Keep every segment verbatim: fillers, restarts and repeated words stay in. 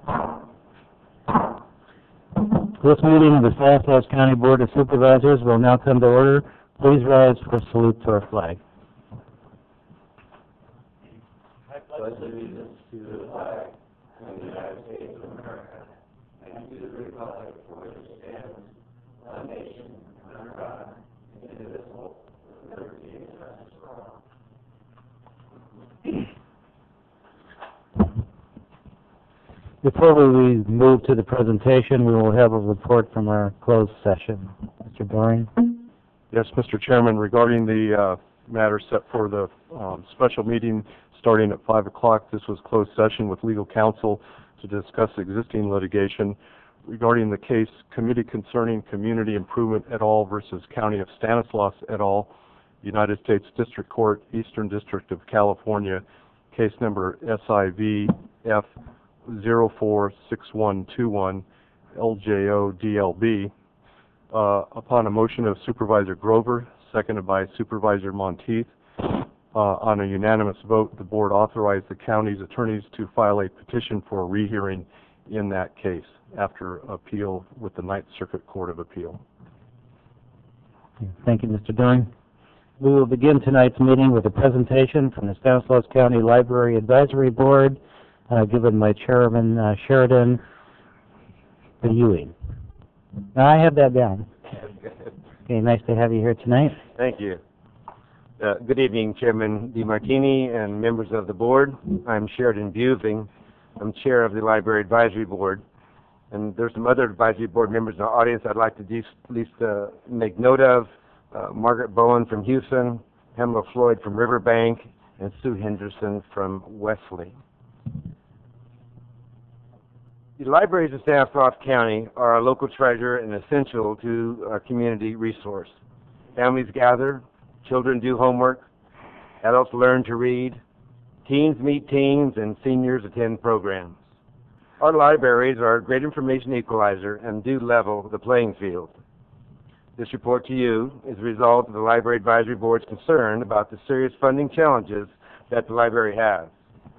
This meeting of the Stanislaus County Board of Supervisors will now come to order. Please rise for salute to our flag. I pledge allegiance to the flag of the United States of America and to the republic for which it stands, one nation, under God, indivisible, with liberty and justice for all. Before we move to the presentation, we will have a report from our closed session. Mister Doring? Yes, Mister Chairman, regarding the uh, matter set for the um, special meeting starting at five o'clock, this was closed session with legal counsel to discuss existing litigation regarding the case Committee Concerning Community Improvement et al. Versus County of Stanislaus et al., United States District Court, Eastern District of California, case number S I V F zero four six one two one L J O D L B. Uh, upon a motion of Supervisor Grover, seconded by Supervisor Monteith, uh, on a unanimous vote, the board authorized the county's attorneys to file a petition for a rehearing in that case after appeal with the Ninth Circuit Court of Appeal. Thank you, Mister Doring. We will begin tonight's meeting with a presentation from the Stanislaus County Library Advisory Board, uh, given by Chairman uh, Sheridan Ewing. Now, I have that down. Okay, nice to have you here tonight. Thank you. Uh, good evening, Chairman DeMartini and members of the board. I'm Sheridan Buving. I'm chair of the Library Advisory Board. And there's some other advisory board members in the audience I'd like to at least uh, make note of. Uh, Margaret Bowen from Houston, Pamela Floyd from Riverbank, and Sue Henderson from Wesley. The libraries of Stanislaus County are a local treasure and essential to our community resource. Families gather, children do homework, adults learn to read, teens meet teens, and seniors attend programs. Our libraries are a great information equalizer and do level the playing field. This report to you is a result of the Library Advisory Board's concern about the serious funding challenges that the library has.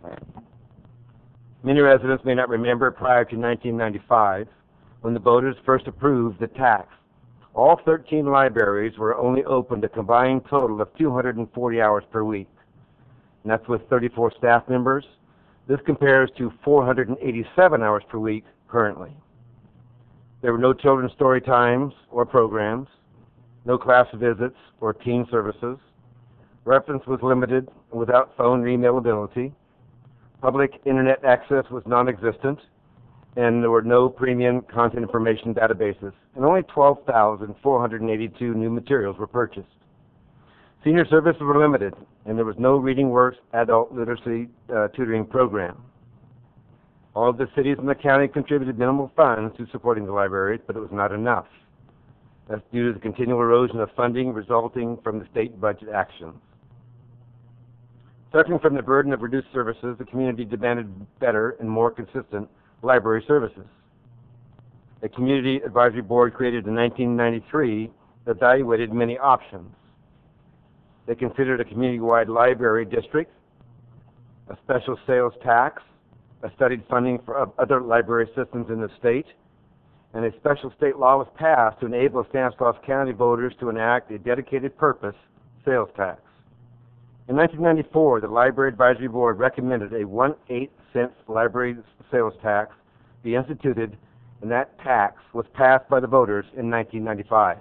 Many residents may not remember prior to nineteen ninety-five, when the voters first approved the tax. All thirteen libraries were only opened a combined total of two hundred forty hours per week, and that's with thirty-four staff members. This compares to four hundred eighty-seven hours per week currently. There were no children's story times or programs, no class visits or teen services. Reference was limited without phone or email ability. Public internet access was non-existent, and there were no premium content information databases, and only twelve thousand four hundred eighty-two new materials were purchased. Senior services were limited, and there was no Reading Works adult literacy uh, tutoring program. All of the cities in the county contributed minimal funds to supporting the libraries, but it was not enough. That's due to the continual erosion of funding resulting from the state budget actions. Suffering from the burden of reduced services, the community demanded better and more consistent library services. A community advisory board created in nineteen ninety-three evaluated many options. They considered a community-wide library district, a special sales tax, a studied funding for other library systems in the state, and a special state law was passed to enable Stanislaus County voters to enact a dedicated purpose sales tax. In nineteen ninety-four, the Library Advisory Board recommended a one eighth cent library sales tax be instituted, and that tax was passed by the voters in nineteen ninety-five.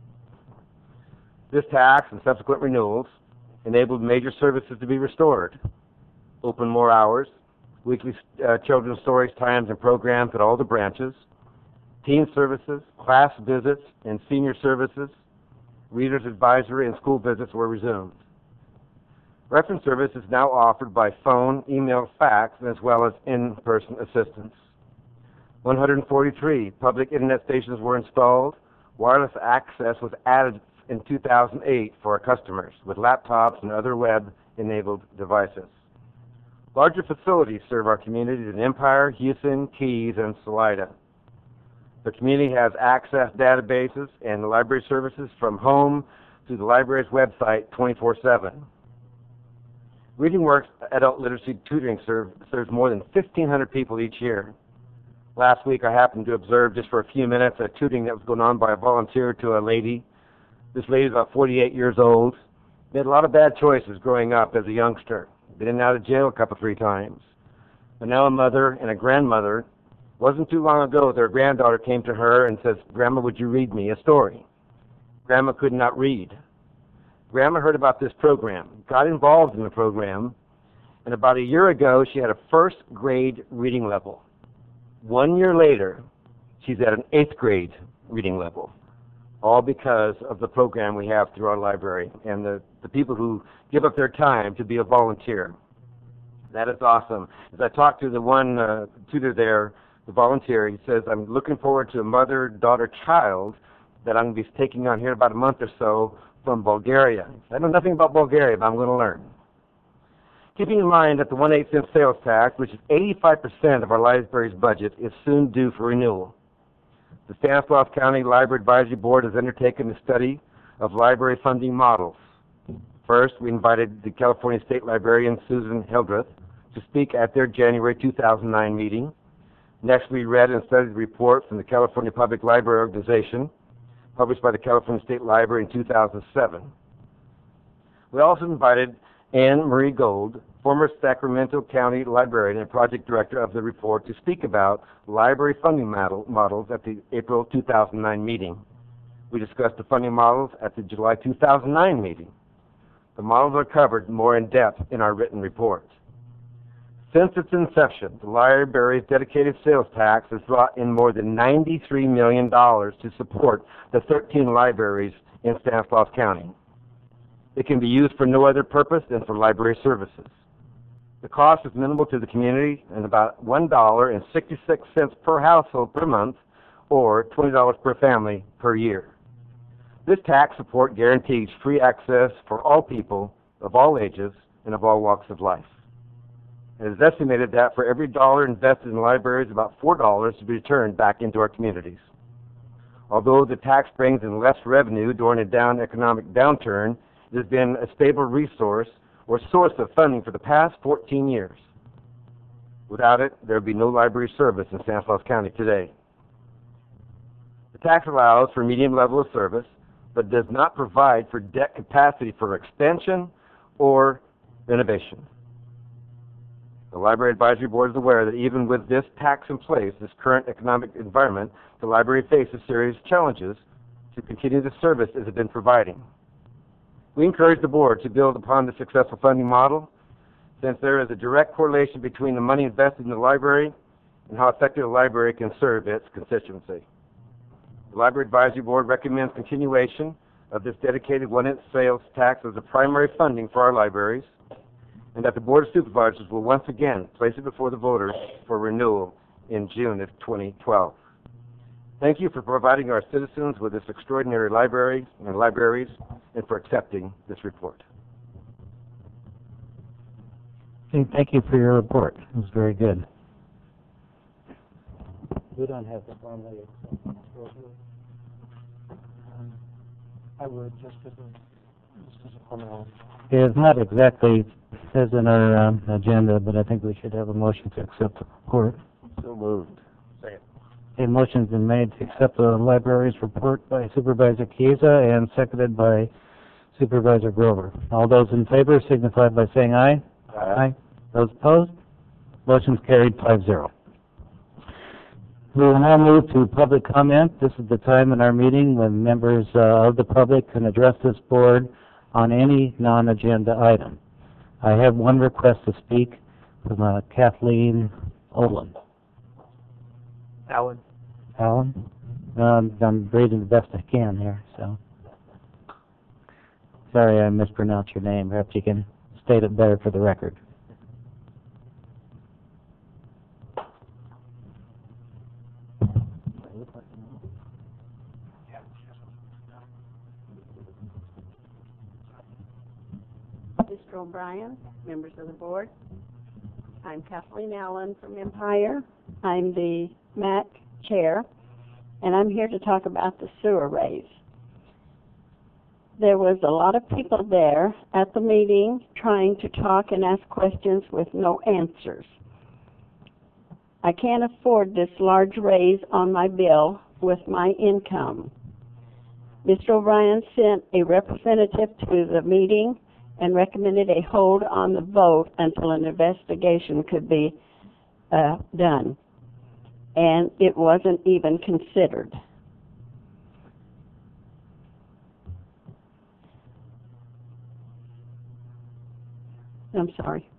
This tax and subsequent renewals enabled major services to be restored: open more hours, weekly uh, children's stories, times, and programs at all the branches, teen services, class visits, and senior services, readers advisory, and school visits were resumed. Reference service is now offered by phone, email, fax, as well as in-person assistance. one hundred forty-three public internet stations were installed. Wireless access was added in two thousand eight for our customers with laptops and other web-enabled devices. Larger facilities serve our communities in Empire, Houston, Keys, and Salida. The community has access databases and library services from home to the library's website twenty-four seven. Reading Works Adult Literacy Tutoring serve, serves more than fifteen hundred people each year. Last week I happened to observe just for a few minutes a tutoring that was going on by a volunteer to a lady. This lady's about forty-eight years old. Made a lot of bad choices growing up as a youngster. Been in and out of jail a couple, three times. But now a mother and a grandmother. Wasn't too long ago their granddaughter came to her and says, "Grandma, would you read me a story?" Grandma could not read. Grandma heard about this program, got involved in the program, and about a year ago she had a first grade reading level. One year later, she's at an eighth grade reading level, all because of the program we have through our library and the, the people who give up their time to be a volunteer. That is awesome. As I talked to the one uh, tutor there, the volunteer, he says, "I'm looking forward to a mother, daughter, child that I'm going to be taking on here in about a month or so from Bulgaria. I know nothing about Bulgaria, but I'm going to learn." Keeping in mind that the one eighth cent sales tax, which is eighty-five percent of our library's budget, is soon due for renewal. The Stanislaus County Library Advisory Board has undertaken a study of library funding models. First, we invited the California State Librarian, Susan Hildreth, to speak at their January two thousand nine meeting. Next, we read and studied the report from the California Public Library Organization, published by the California State Library in two thousand seven. We also invited Anne Marie Gold, former Sacramento County librarian and project director of the report, to speak about library funding model, models at the April two thousand nine meeting. We discussed the funding models at the July two thousand nine meeting. The models are covered more in depth in our written report. Since its inception, the library's dedicated sales tax has brought in more than ninety-three million dollars to support the thirteen libraries in Stanislaus County. It can be used for no other purpose than for library services. The cost is minimal to the community and about one dollar and sixty-six cents per household per month, or twenty dollars per family per year. This tax support guarantees free access for all people of all ages and of all walks of life. It is estimated that for every dollar invested in libraries, about four dollars to be returned back into our communities. Although the tax brings in less revenue during a down economic downturn, it has been a stable resource or source of funding for the past fourteen years. Without it, there would be no library service in Stanislaus County today. The tax allows for medium level of service, but does not provide for debt capacity for expansion or renovation. The Library Advisory Board is aware that even with this tax in place, this current economic environment, the library faces serious challenges to continue the service it has been providing. We encourage the board to build upon the successful funding model, since there is a direct correlation between the money invested in the library and how effective the library can serve its constituency. The Library Advisory Board recommends continuation of this dedicated one-inch sales tax as a primary funding for our libraries, and that the Board of Supervisors will once again place it before the voters for renewal in June of twenty twelve. Thank you for providing our citizens with this extraordinary library and libraries, and for accepting this report. Okay, thank you for your report. It was very good. We don't have the formally accepted. I would, just as a, just as a formality. It's not exactly says in our um, agenda, but I think we should have a motion to accept the report. So moved. A motion's been made to accept the library's report by Supervisor Chiesa and seconded by Supervisor Grover. All those in favor signify by saying aye. Aye. Aye. Those opposed? Motion's carried five zero. We will now move to public comment. This is the time in our meeting when members uh, of the public can address this board on any non-agenda item. I have one request to speak from uh, Kathleen Olin. Alan. Alan? Um, I'm reading the best I can here, so. Sorry I mispronounced your name. Perhaps you can state it better for the record. Mister O'Brien, members of the board. I'm Kathleen Allen from Empire. I'm the M A C chair, and I'm here to talk about the sewer raise. There was a lot of people there at the meeting trying to talk and ask questions with no answers. I can't afford this large raise on my bill with my income. Mister O'Brien sent a representative to the meeting and recommended a hold on the vote until an investigation could be uh, done. And it wasn't even considered. I'm sorry.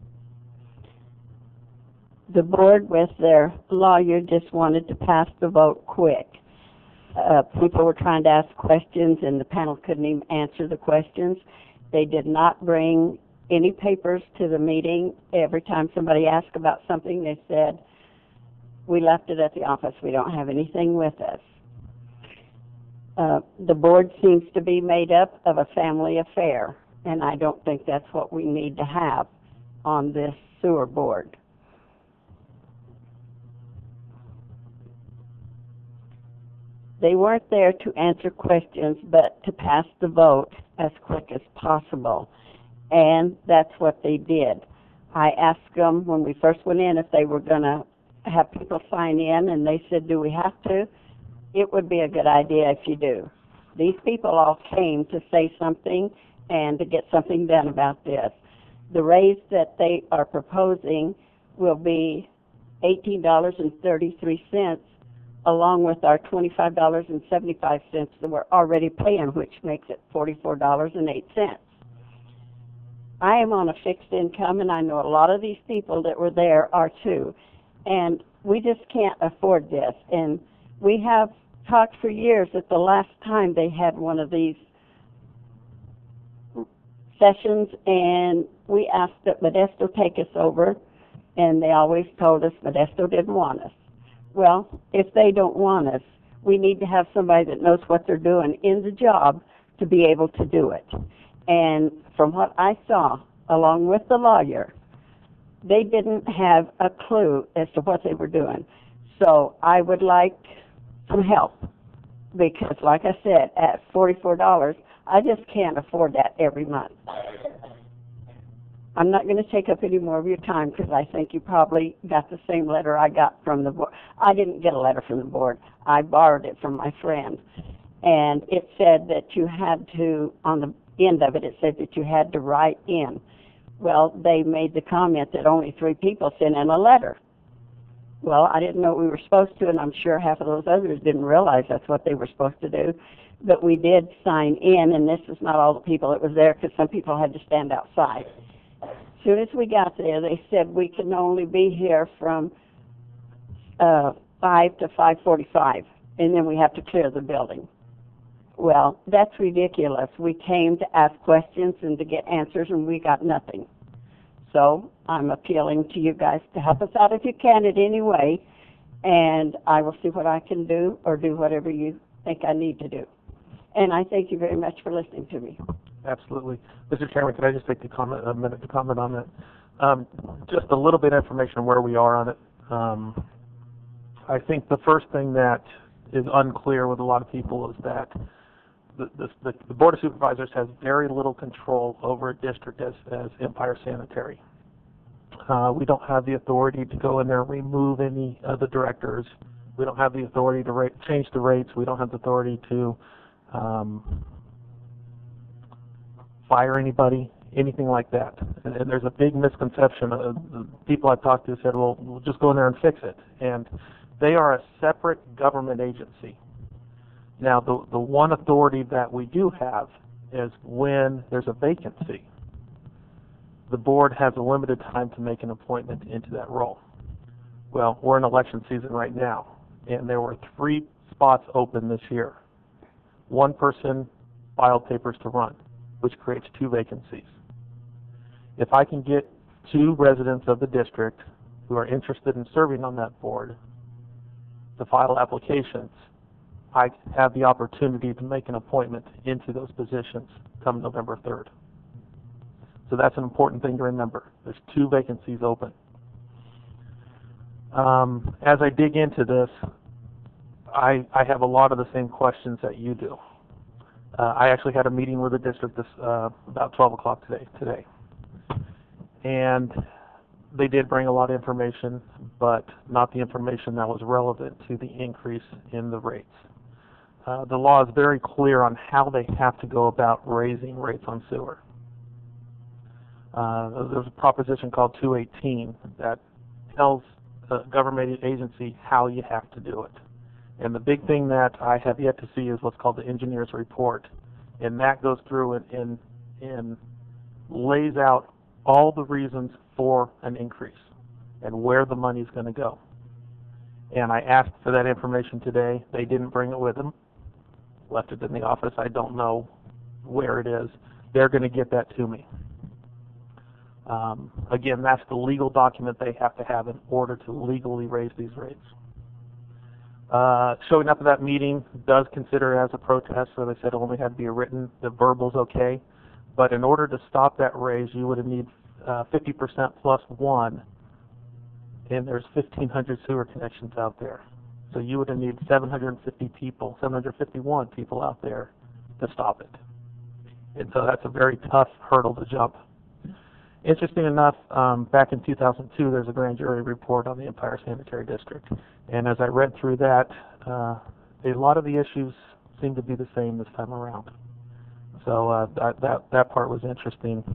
The board with their lawyer just wanted to pass the vote quick. Uh, people were trying to ask questions and the panel couldn't even answer the questions. They did not bring any papers to the meeting. Every time somebody asked about something, they said, we left it at the office. We don't have anything with us. Uh, the board seems to be made up of a family affair, and I don't think that's what we need to have on this sewer board. They weren't there to answer questions, but to pass the vote as quick as possible. And that's what they did. I asked them when we first went in if they were going to have people sign in, and they said, do we have to? It would be a good idea if you do. These people all came to say something and to get something done about this. The raise that they are proposing will be eighteen dollars and thirty-three cents, along with our twenty-five dollars and seventy-five cents that we're already paying, which makes it forty-four dollars and eight cents. I am on a fixed income, and I know a lot of these people that were there are too. And we just can't afford this. And we have talked for years that the last time they had one of these sessions, and we asked that Modesto take us over, and they always told us Modesto didn't want us. Well, if they don't want us, we need to have somebody that knows what they're doing in the job to be able to do it. And from what I saw, along with the lawyer, they didn't have a clue as to what they were doing. So I would like some help, because like I said, at forty-four dollars, I just can't afford that every month. I'm not going to take up any more of your time, because I think you probably got the same letter I got from the board. I didn't get a letter from the board. I borrowed it from my friend. And it said that you had to, on the end of it, it said that you had to write in. Well, they made the comment that only three people sent in a letter. Well, I didn't know we were supposed to, and I'm sure half of those others didn't realize that's what they were supposed to do. But we did sign in, and this is not all the people that was there, because some people had to stand outside. As soon as we got there, they said we can only be here from uh, five to five forty-five, and then we have to clear the building. Well, that's ridiculous. We came to ask questions and to get answers, and we got nothing. So I'm appealing to you guys to help us out if you can in any way, and I will see what I can do or do whatever you think I need to do. And I thank you very much for listening to me. Absolutely. Mister Chairman, could I just take the comment, a minute to comment on that? Um, just a little bit of information on where we are on it. Um, I think the first thing that is unclear with a lot of people is that the, the, the Board of Supervisors has very little control over a district as, as Empire Sanitary. Uh, we don't have the authority to go in there and remove any of the directors. We don't have the authority to rate, change the rates. We don't have the authority to um, fire anybody, anything like that. And, and there's a big misconception. Uh, the people I've talked to said, well, we'll just go in there and fix it. And they are a separate government agency. Now, the, the one authority that we do have is when there's a vacancy. The board has a limited time to make an appointment into that role. Well, we're in election season right now, and there were three spots open this year. One person filed papers to run, which creates two vacancies. If I can get two residents of the district who are interested in serving on that board to file applications, I have the opportunity to make an appointment into those positions come November third. So that's an important thing to remember. There's two vacancies open. Um, as I dig into this, I, I have a lot of the same questions that you do. Uh, I actually had a meeting with the district this, uh, about twelve o'clock today, today. And they did bring a lot of information, but not the information that was relevant to the increase in the rates. Uh, the law is very clear on how they have to go about raising rates on sewer. Uh, there's a proposition called two eighteen that tells a government agency how you have to do it. And the big thing that I have yet to see is what's called the engineer's report. And that goes through and, and, and lays out all the reasons for an increase and where the money's going to go. And I asked for that information today. They didn't bring it with them. Left it in the office. I don't know where it is. They're going to get that to me. Um, again, that's the legal document they have to have in order to legally raise these rates. Uh, showing up at that meeting does consider it as a protest, so they said it only had to be written. The verbal's okay. But in order to stop that raise, you would need uh, fifty percent plus one, and there's fifteen hundred sewer connections out there. So you would need seven hundred fifty people, seven hundred fifty-one people out there to stop it. And so that's a very tough hurdle to jump. Interesting enough, um, back in two thousand two, there's a grand jury report on the Empire Sanitary District. And as I read through that, uh, a lot of the issues seem to be the same this time around. So uh, that, that, that part was interesting.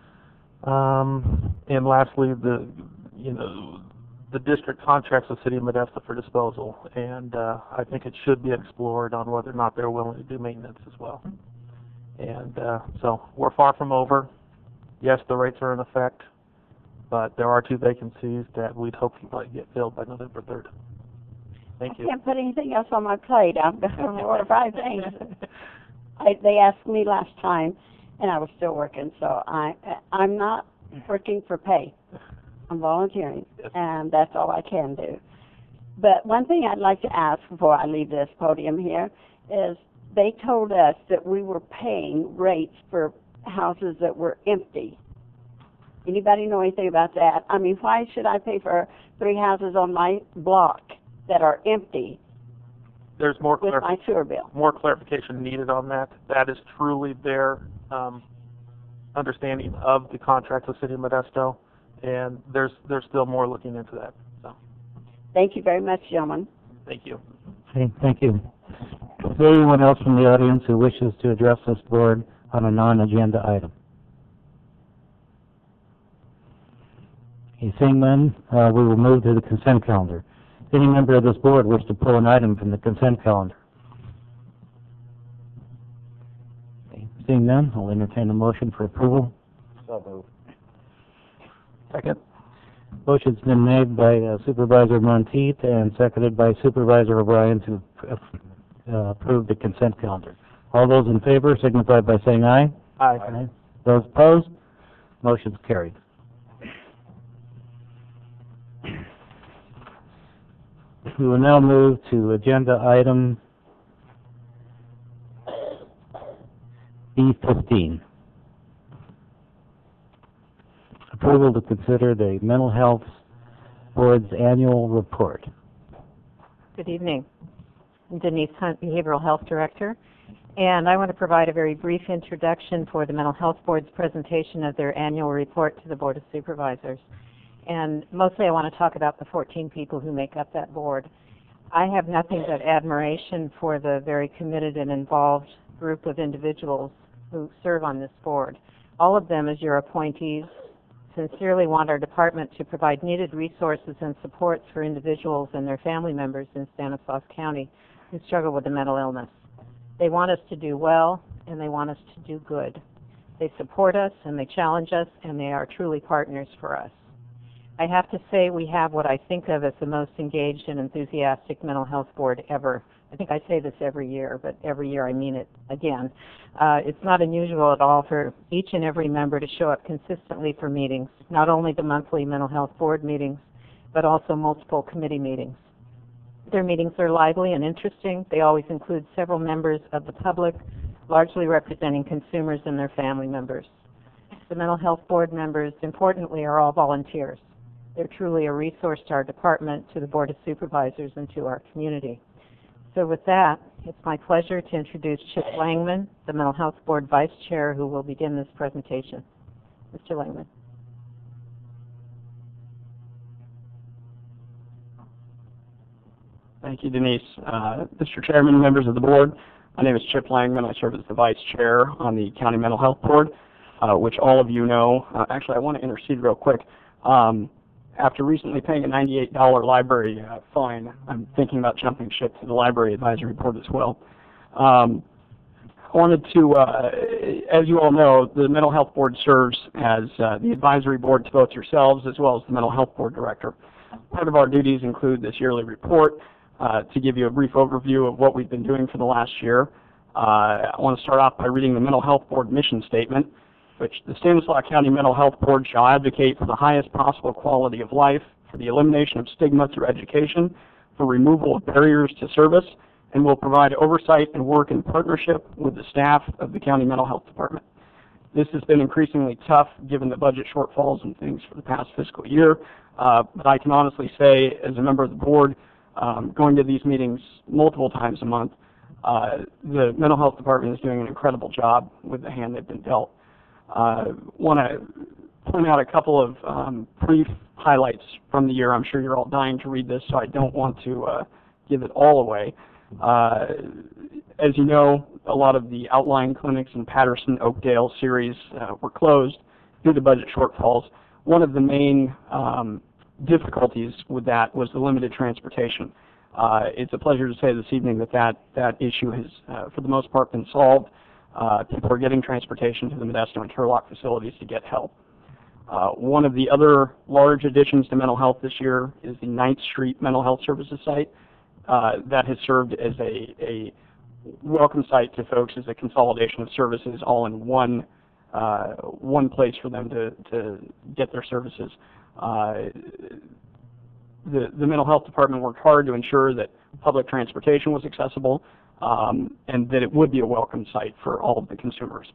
Um, and lastly, the, you know, the district contracts the City of Modesto for disposal. And uh, I think it should be explored on whether or not they're willing to do maintenance as well. And uh, so we're far from over. Yes, the rates are in effect, but there are two vacancies that we'd hope might get filled by November third. Thank you. I can't put anything else on my plate. I've got four or five things. I, they asked me last time, and I was still working, so I, I'm not working for pay. I'm volunteering, and that's all I can do. But one thing I'd like to ask before I leave this podium here is they told us that we were paying rates for houses that were empty. Anybody know anything about that? I mean, why should I pay for three houses on my block that are empty There's more, with my sewer bill? more clarification needed on that. That is truly their um, understanding of the contract with City of Modesto, and there's there's still more looking into that. So, Thank you very much, gentlemen. thank you. Okay, thank you. Is there anyone else from the audience who wishes to address this board on a non-agenda item? Okay, seeing none, uh, we will move to the consent calendar. Any member of this board wish to pull an item from the consent calendar? Okay, seeing none, I'll entertain a motion for approval. So moved. Second. Motion's been made by uh, Supervisor Monteith and seconded by Supervisor O'Brien to uh, approve the consent calendar. All those in favor signify by saying aye. Aye. Aye. Those opposed? Motion's carried. We will now move to agenda item B fifteen. Approval to consider the Mental Health Board's annual report. Good evening. I'm Denise Hunt, Behavioral Health Director, and I want to provide a very brief introduction for the Mental Health Board's presentation of their annual report to the Board of Supervisors. And mostly I want to talk about the fourteen people who make up that board. I have nothing but admiration for the very committed and involved group of individuals who serve on this board. All of them, as your appointees, sincerely want our department to provide needed resources and supports for individuals and their family members in Stanislaus County who struggle with a mental illness. They want us to do well, and they want us to do good. They support us, and they challenge us, and they are truly partners for us. I have to say we have what I think of as the most engaged and enthusiastic mental health board ever. I think I say this every year, but every year I mean it again. Uh, it's not unusual at all for each and every member to show up consistently for meetings, not only the monthly mental health board meetings, but also multiple committee meetings. Their meetings are lively and interesting. They always include several members of the public, largely representing consumers and their family members. The mental health board members, importantly, are all volunteers. They're truly a resource to our department, to the Board of Supervisors, and to our community. So with that, it's my pleasure to introduce Chip Langman, the Mental Health Board Vice Chair, who will begin this presentation. Mister Langman. Thank you, Denise. Uh, Mister Chairman, members of the board, my name is Chip Langman. I serve as the vice chair on the County Mental Health Board, uh, which all of you know. Uh, actually, I want to intercede real quick. Um, after recently paying a ninety-eight dollar library uh, fine, I'm thinking about jumping ship to the library advisory board as well. Um, I wanted to, uh, as you all know, the Mental Health Board serves as uh, the advisory board to both yourselves as well as the Mental Health Board Director. Part of our duties include this yearly report uh, to give you a brief overview of what we've been doing for the last year. Uh, I want to start off by reading the Mental Health Board mission statement, which the Stanislaus County Mental Health Board shall advocate for the highest possible quality of life, for the elimination of stigma through education, for removal of barriers to service, and will provide oversight and work in partnership with the staff of the County Mental Health Department. This has been increasingly tough given the budget shortfalls and things for the past fiscal year, uh, but I can honestly say, as a member of the board, um, going to these meetings multiple times a month, uh, the Mental Health Department is doing an incredible job with the hand they've been dealt. I uh, want to point out a couple of um, brief highlights from the year. I'm sure you're all dying to read this, so I don't want to uh, give it all away. Uh, as you know, a lot of the outlying clinics in Patterson, Oakdale series uh, were closed due to budget shortfalls. One of the main um, difficulties with that was the limited transportation. Uh, it's a pleasure to say this evening that that, that issue has, uh, for the most part, been solved. Uh, people are getting transportation to the Modesto and Turlock facilities to get help. Uh, one of the other large additions to mental health this year is the ninth Street Mental Health Services site. Uh, that has served as a, a welcome site to folks as a consolidation of services all in one uh, one place for them to, to get their services. Uh, the, the mental health department worked hard to ensure that public transportation was accessible um, and that it would be a welcome site for all of the consumers.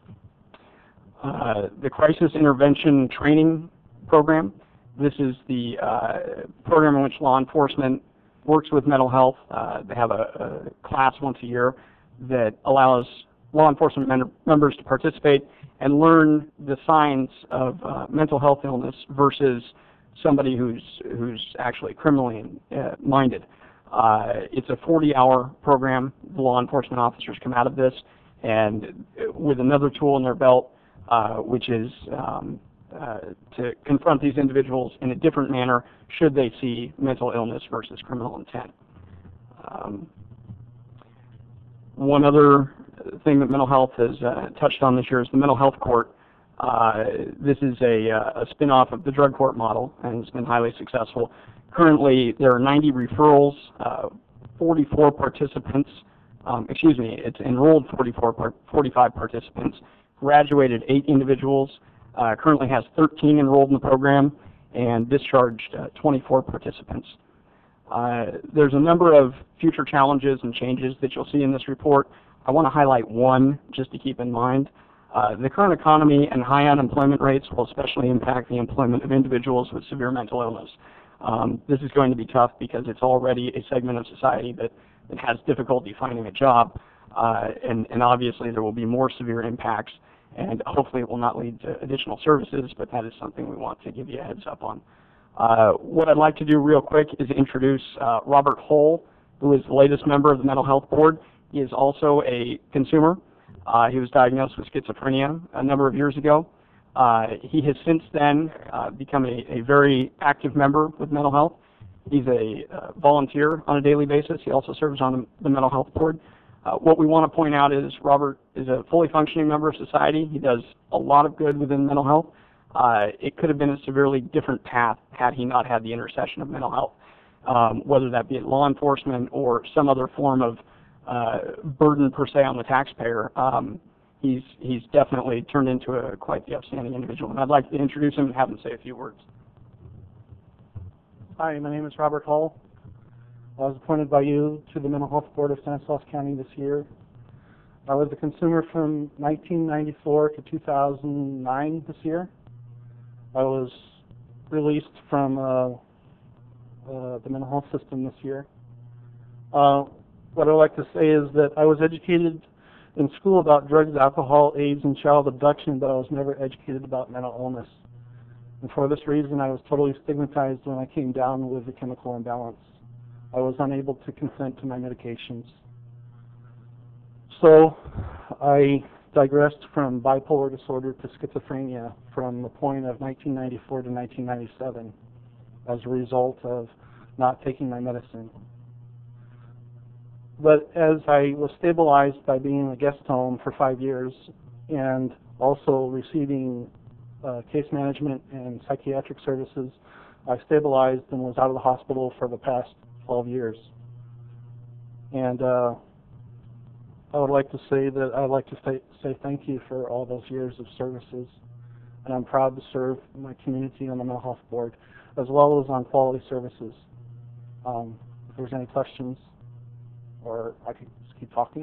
Uh, the Crisis Intervention Training Program. This is the uh, program in which law enforcement works with mental health. Uh, they have a, a class once a year that allows law enforcement mem members to participate and learn the signs of uh, mental health illness versus somebody who's who's actually criminally uh, minded. Uh, it's a forty hour program. The law enforcement officers come out of this and with another tool in their belt, uh, which is um, uh, to confront these individuals in a different manner should they see mental illness versus criminal intent. Um, one other thing that mental health has uh, touched on this year is the mental health court. Uh, this is a, uh, a spin-off of the drug court model and it's been highly successful. Currently, there are ninety referrals, uh, forty-four participants, um, excuse me, it's enrolled forty-four par forty-five participants, graduated eight individuals, uh, currently has thirteen enrolled in the program, and discharged uh, twenty-four participants. Uh, there's a number of future challenges and changes that you'll see in this report. I want to highlight one just to keep in mind. Uh, the current economy and high unemployment rates will especially impact the employment of individuals with severe mental illness. Um, this is going to be tough because it's already a segment of society that, that has difficulty finding a job, uh, and, and obviously there will be more severe impacts, and hopefully it will not lead to additional services, but that is something we want to give you a heads up on. Uh, what I'd like to do real quick is introduce uh, Robert Hull, who is the latest member of the Mental Health Board. He is also a consumer. Uh, he was diagnosed with schizophrenia a number of years ago. Uh, he has since then uh, become a, a very active member with mental health. He's a uh, volunteer on a daily basis. He also serves on the, the Mental Health Board. Uh, what we want to point out is Robert is a fully functioning member of society. He does a lot of good within mental health. Uh, it could have been a severely different path had he not had the intercession of mental health, um, whether that be at law enforcement or some other form of uh, burden per se on the taxpayer. Um, he's, he's definitely turned into a, quite the upstanding individual, and I'd like to introduce him and have him say a few words. Hi, my name is Robert Hull. I was appointed by you to the Mental Health Board of Stanislaus County this year. I was a consumer from nineteen ninety-four to two thousand nine this year. I was released from uh, uh, the mental health system this year. Uh, what I'd like to say is that I was educated in school about drugs, alcohol, AIDS, and child abduction, but I was never educated about mental illness. And for this reason, I was totally stigmatized when I came down with the chemical imbalance. I was unable to consent to my medications. So I digressed from bipolar disorder to schizophrenia from the point of nineteen ninety-four to nineteen ninety-seven as a result of not taking my medicine. But as I was stabilized by being in a guest home for five years and also receiving uh, case management and psychiatric services, I stabilized and was out of the hospital for the past twelve years. And uh, I would like to say that I'd like to say, say thank you for all those years of services. And I'm proud to serve my community on the Mental Health Board, as well as on Quality Services. Um, if there's any questions, or I could just keep talking.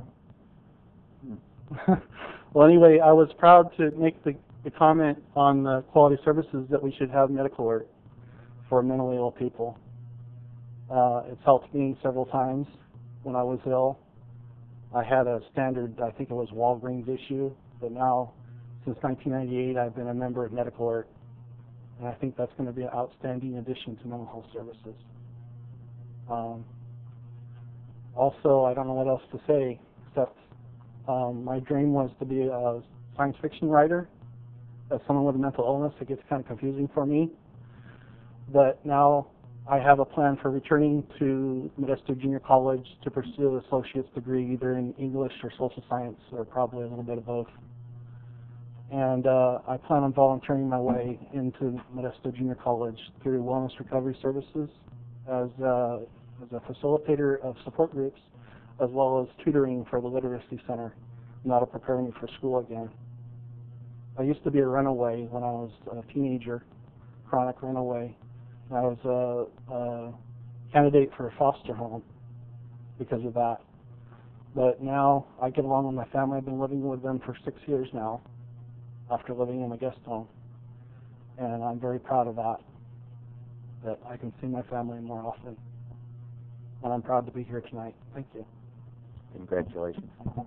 Well, anyway, I was proud to make the, the comment on the Quality Services that we should have medical alert for mentally ill people. Uh, it's helped me several times when I was ill. I had a standard, I think it was Walgreens issue, but now, since nineteen ninety-eight, I've been a member of Medical Alert, and I think that's going to be an outstanding addition to mental health services. Um, also, I don't know what else to say, except um, my dream was to be a science fiction writer. As someone with a mental illness, it gets kind of confusing for me. But now I have a plan for returning to Modesto Junior College to pursue an associate's degree either in English or social science, or probably a little bit of both. And uh, I plan on volunteering my way into Modesto Junior College through Wellness Recovery Services as, uh, as a facilitator of support groups, as well as tutoring for the Literacy Center, now to prepare me for school again. I used to be a runaway when I was a teenager, chronic runaway. I was a, a candidate for a foster home because of that. But now I get along with my family. I've been living with them for six years now after living in a guest home. And I'm very proud of that, that I can see my family more often. And I'm proud to be here tonight. Thank you. Congratulations.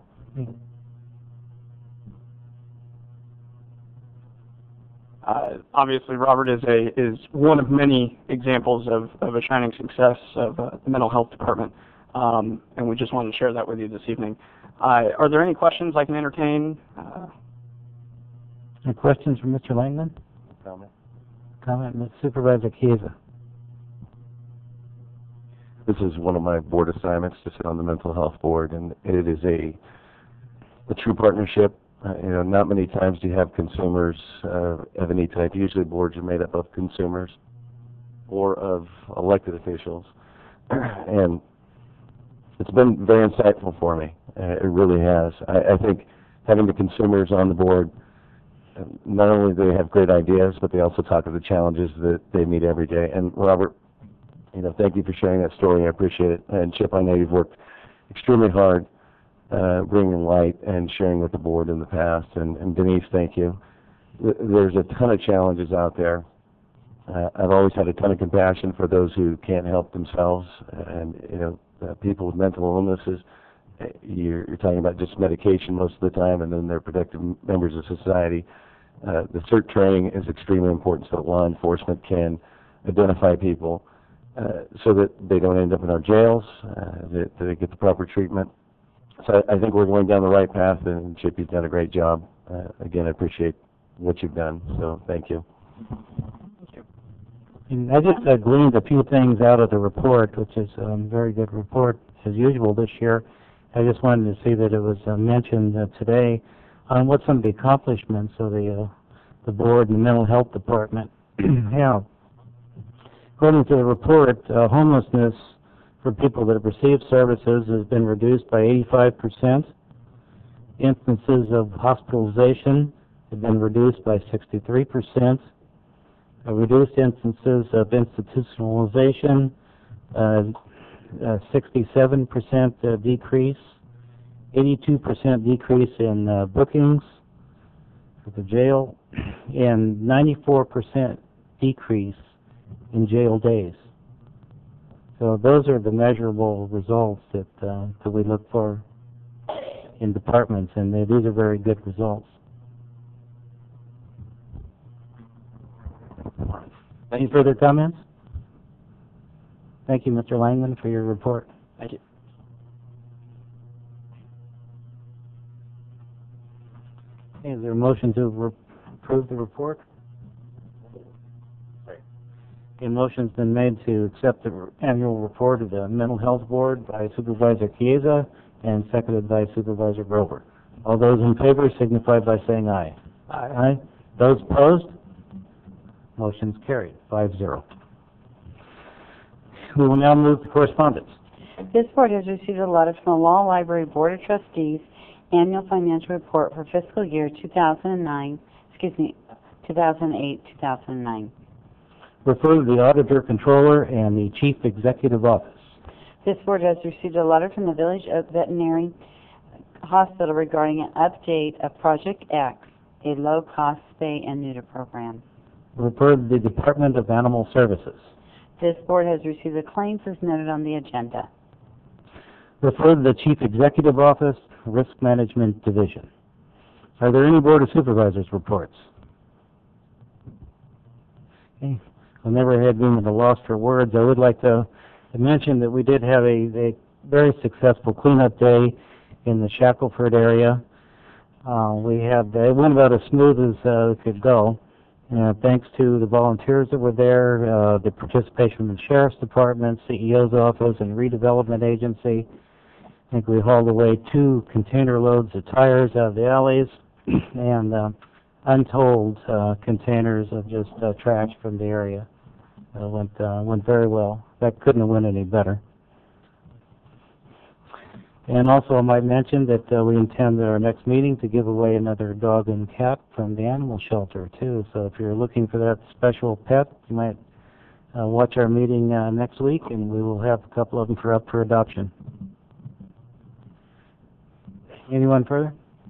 Uh, obviously, Robert is a is one of many examples of, of a shining success of uh, the mental health department, um, and we just wanted to share that with you this evening. Uh, are there any questions I can entertain? Uh, Any questions from Mister Langman? Comment. Comment, Miz Supervisor Kiesa. This is one of my board assignments to sit on the Mental Health Board, and it is a a true partnership. Uh, you know, not many times do you have consumers uh, of any type. Usually boards are made up of consumers or of elected officials. And it's been very insightful for me. Uh, it really has. I, I think having the consumers on the board, uh, not only do they have great ideas, but they also talk of the challenges that they meet every day. And Robert, you know, thank you for sharing that story. I appreciate it. And Chip, I know you've worked extremely hard Uh, bringing light and sharing with the board in the past. And, and Denise, thank you. Th there's a ton of challenges out there. Uh, I've always had a ton of compassion for those who can't help themselves, and you know, uh, people with mental illnesses. Uh, you're, you're talking about just medication most of the time, and then they're productive members of society. Uh, the CERT training is extremely important so that law enforcement can identify people uh, so that they don't end up in our jails, uh, that, that they get the proper treatment. So I think we're going down the right path, and Chip, you've done a great job. Uh, again, I appreciate what you've done, so thank you. thank you. And I just uh, gleaned a few things out of the report, which is a um, very good report as usual this year. I just wanted to see that it was uh, mentioned uh, today on what some of the accomplishments of the uh, the board and the mental health department have. According to the report, uh, homelessness for people that have received services has been reduced by eighty-five percent. Instances of hospitalization have been reduced by sixty-three percent. Uh, reduced instances of institutionalization, uh, uh, sixty-seven percent uh, decrease, eighty-two percent decrease in uh, bookings for the jail, and ninety-four percent decrease in jail days. So those are the measurable results that, uh, that we look for in departments, and they, these are very good results. Any further comments? Thank you, Mister Langman, for your report. Thank you. Is there a motion to re- approve the report? A motion's been made to accept the r- annual report of the Mental Health Board by Supervisor Chiesa and seconded by Supervisor Grover. All those in favor signify by saying aye. Aye. Aye. Those opposed? Motion's carried, five zero. We will now move to correspondence. This board has received a letter from the Law Library Board of Trustees Annual Financial Report for fiscal year two thousand nine, excuse me, two thousand eight, two thousand nine. Refer to the Auditor, Controller, and the Chief Executive Office. This board has received a letter from the Village Oak Veterinary Hospital regarding an update of Project X, a low-cost spay and neuter program. Refer to the Department of Animal Services. This board has received the claims as noted on the agenda. Refer to the Chief Executive Office, Risk Management Division. Are there any Board of Supervisors reports? Okay. I've never had been at a loss for words. I would like to mention that we did have a, a very successful cleanup day in the Shackelford area. Uh, we had, it went about as smooth as uh, it could go. Uh, thanks to the volunteers that were there, uh, the participation from the Sheriff's Department, C E O's office, and Redevelopment Agency. I think we hauled away two container loads of tires out of the alleys and uh, untold uh, containers of just uh, trash from the area. Uh, went uh, went very well. That couldn't have went any better. And also I might mention that uh, we intend at our next meeting to give away another dog and cat from the animal shelter too. So if you're looking for that special pet, you might uh, watch our meeting uh, next week, and we will have a couple of them for up for adoption. Anyone further?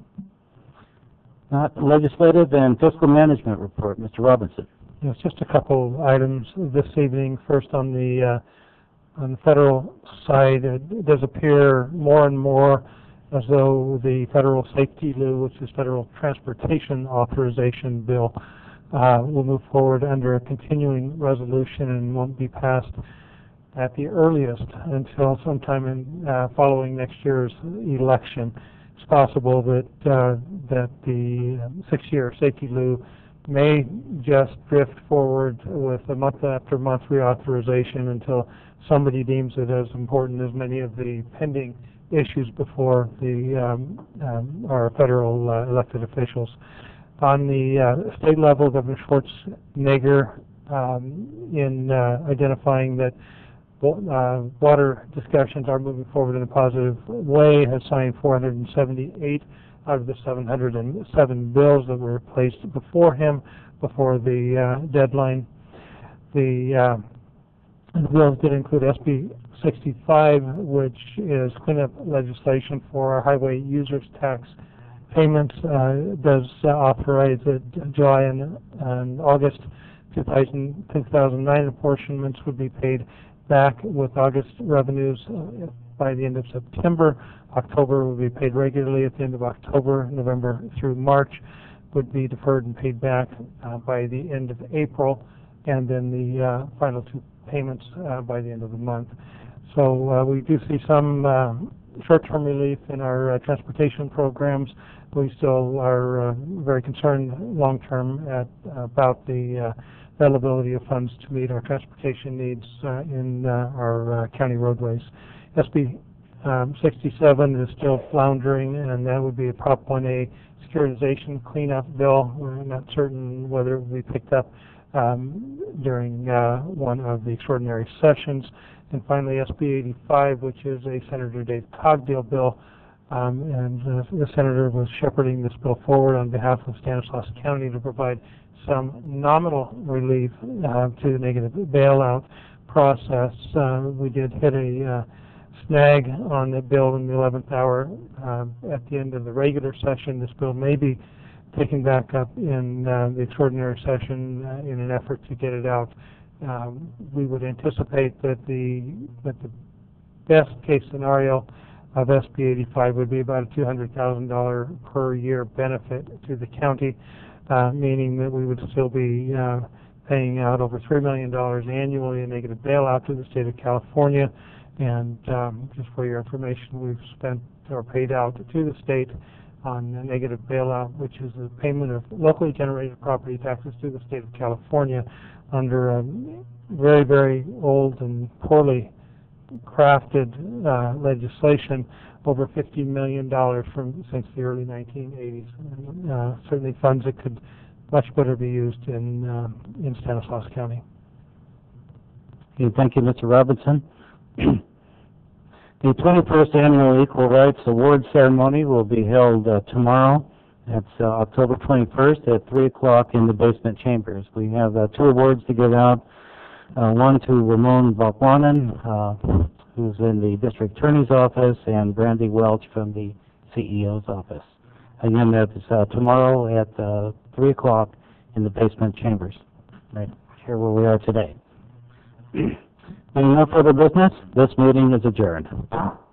Not legislative and fiscal management report. Mister Robinson. Yes, just a couple items this evening. First, on the uh, on the federal side, it does appear more and more as though the federal safety lieu, which is federal transportation authorization bill, uh, will move forward under a continuing resolution and won't be passed at the earliest until sometime in uh, following next year's election. It's possible that uh, that the six-year safety lieu may just drift forward with a month after month reauthorization until somebody deems it as important as many of the pending issues before the um, um, our federal uh, elected officials. On the uh, state level, Governor Schwarzenegger, um, in uh, identifying that uh, water discussions are moving forward in a positive way, has signed four hundred seventy-eight out of the seven hundred seven bills that were placed before him before the uh, deadline. The uh, bills did include S B sixty-five, which is cleanup legislation for our highway users tax payments. Uh, it does uh, authorize that July and, and August two thousand nine apportionments would be paid back with August revenues uh, by the end of September. October will be paid regularly at the end of October. November through March would be deferred and paid back uh, by the end of April, and then the uh, final two payments uh, by the end of the month. So uh, we do see some uh, short-term relief in our uh, transportation programs. We still are uh, very concerned long-term at about the uh, availability of funds to meet our transportation needs uh, in uh, our uh, county roadways. S B um, sixty-seven is still floundering, and that would be a Prop one A securitization cleanup bill. We're not certain whether it will be picked up um, during uh, one of the extraordinary sessions. And finally, S B eighty-five, which is a Senator Dave Cogdill bill, um, and uh, the senator was shepherding this bill forward on behalf of Stanislaus County to provide some nominal relief uh, to the negative bailout process. Uh, we did hit a uh, snag on the bill in the eleventh hour uh, at the end of the regular session. This bill may be taken back up in uh, the extraordinary session uh, in an effort to get it out. Um, we would anticipate that the that the best case scenario of S B eighty-five would be about a two hundred thousand dollars per year benefit to the county, uh, meaning that we would still be uh, paying out over three million dollars annually in negative bailout to the state of California. And um, just for your information, we've spent or paid out to the state on a negative bailout, which is a payment of locally generated property taxes to the state of California under a very, very old and poorly crafted uh, legislation, over fifty million dollars from since the early nineteen eighties. And, uh, certainly funds that could much better be used in uh, in Stanislaus County. Okay, thank you, Mister Robinson. The twenty-first Annual Equal Rights Award Ceremony will be held uh, tomorrow. That's uh, October twenty-first at three o'clock in the basement chambers. We have uh, two awards to give out. Uh, one to Ramon Valquanen, uh, who's in the District Attorney's Office, and Brandy Welch from the C E O's office. Again, that's uh, tomorrow at uh, three o'clock in the basement chambers, right here where we are today. Any no further business? This meeting is adjourned.